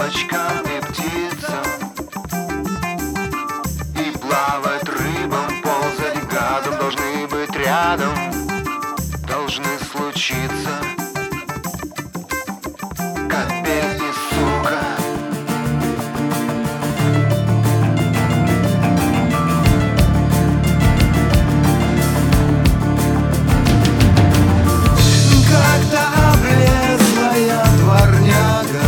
бабочкам и птицам, и плавать рыбам, ползать гадом. Должны быть рядом, должны случиться капель и сука. Когда облезлая дворняга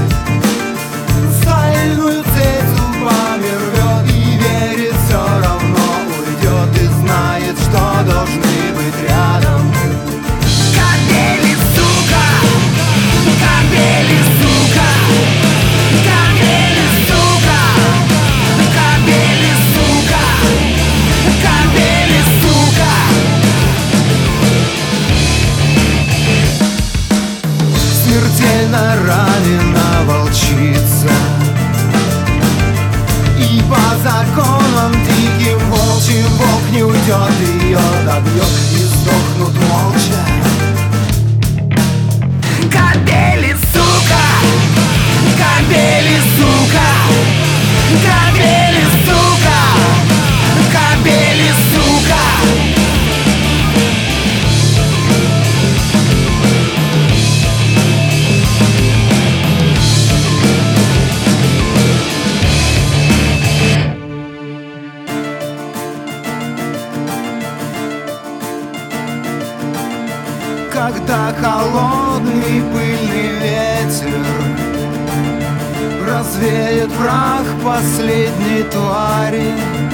стальную цепь зубами рвет и верит, все равно уйдет, и знает, что должны быть рядом. Капели, сука! Капели, сука! Капели, сука! Капели, сука! Капели, сука! Смертельно ранена волчица, и по законам диким волчьим волк не уйдет, ее добьет и сдохнут молча. Капели, сука! Капели, сука! Капели, сука! Капели, сука! Когда холодный пыльный ветер развеет прах последней твари,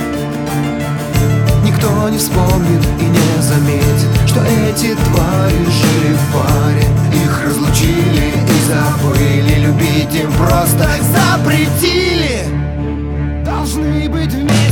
никто не вспомнит и не заметит, что эти твари жили в паре. Их разлучили и забыли, любить им просто запретили. Должны быть вместе.